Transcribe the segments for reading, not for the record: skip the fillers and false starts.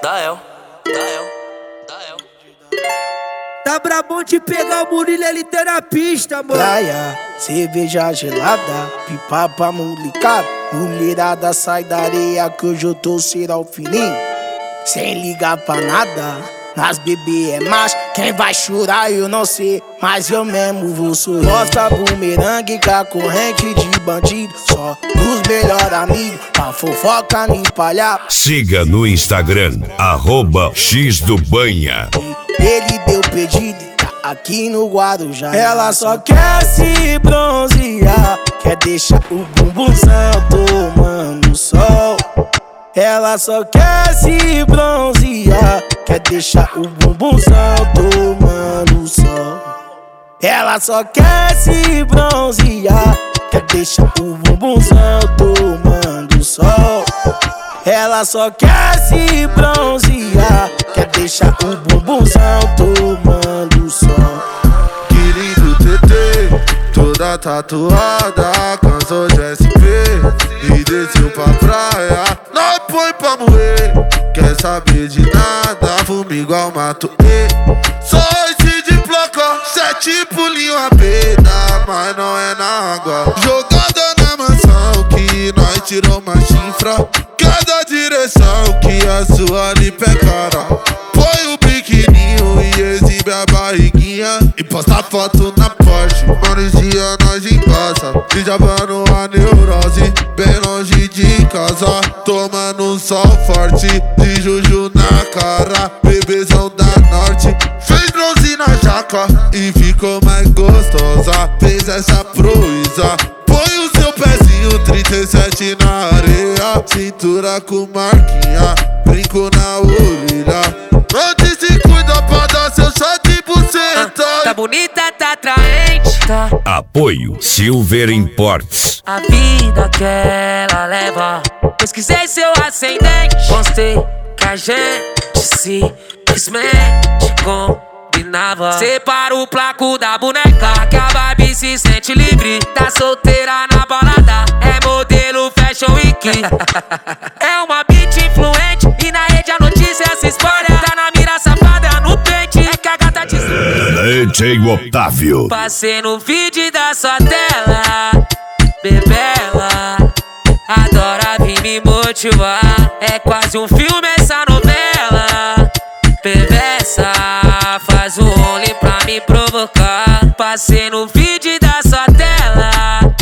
Dael. Tá brabão de pegar o Murilo, ele tem na pista, mano. Praia, cerveja gelada, pipa pra molecada. Mulherada sai da areia que hoje eu tô será fininho. Sem ligar pra nada, nas bebê é macho. Quem vai chorar eu não sei, mas eu mesmo vou sorrir. Mostra bumerangue com a corrente de bandido. Só os melhores amigos, pra fofoca me espalhar. Siga no Instagram, @xdobanha. Ele deu pedido, tá aqui no Guarujá. Ela só quer se bronzear, quer deixar o bumbumzão tomando sol. Ela só quer se bronzear, quer deixar o bumbumzão tomando sol. Ela só quer se bronzear, quer deixar o bumbumzão tomando sol. Ela só quer se bronzear, quer deixar o bumbumzão tomando sol. Que lindo TT, toda tatuada, cansou de SP e desceu pra praia. Nós põe pra moer, quer saber de nada, fumo igual mato E. Só esse de placa, 7 pulinho a pena, mas não é na água. Jogada na mansão que nós tirou uma chifra. Cada direção que a sua lipa é cara. Põe o biquininho e exibe a barriguinha e posta foto na Porsche. Mano, esse dia nós embaça, desabando a neurose, bem longe de casa, tomando um sol forte, de juju na cara, bebezão da norte. Fez bronze na jaca e ficou mais gostosa, fez essa proeza. Põe o seu pezinho 37 na areia, cintura com marquinha, brinco na orelha. Antes se cuida pra dar seu shot de buceta. Tá bonita, tá atraente, tá. Apoio Silver Imports. A vida que ela leva. Pesquisei seu ascendente, mostrei que a gente simplesmente combinava. Separa o placo da boneca, que a vibe se sente livre. Tá solteira na balada, é modelo Fashion Week. É uma beat influente e na rede a notícia se espalha. Tá na mira safada, no pente, é que a gata te DJ Otávio. Passei no feed da sua tela, bebela, adora vir me motivar. É quase um filme essa novela. Perversa, faz um rolê pra me provocar. Passei no feed da sua tela,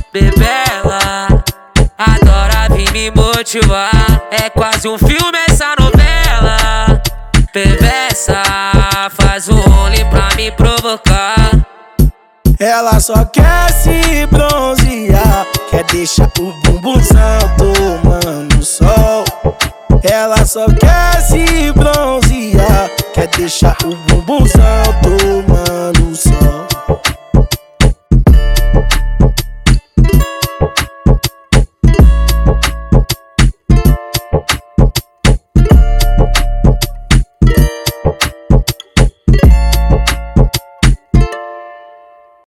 bebela, adora vir me motivar. É quase um filme essa novela. Perversa, faz um rolê pra me provocar. Ela só quer se bronzear, quer deixar o bumbumzão tomando sol. Ela só quer se bronzear, quer deixar o bumbumzão tomando sol.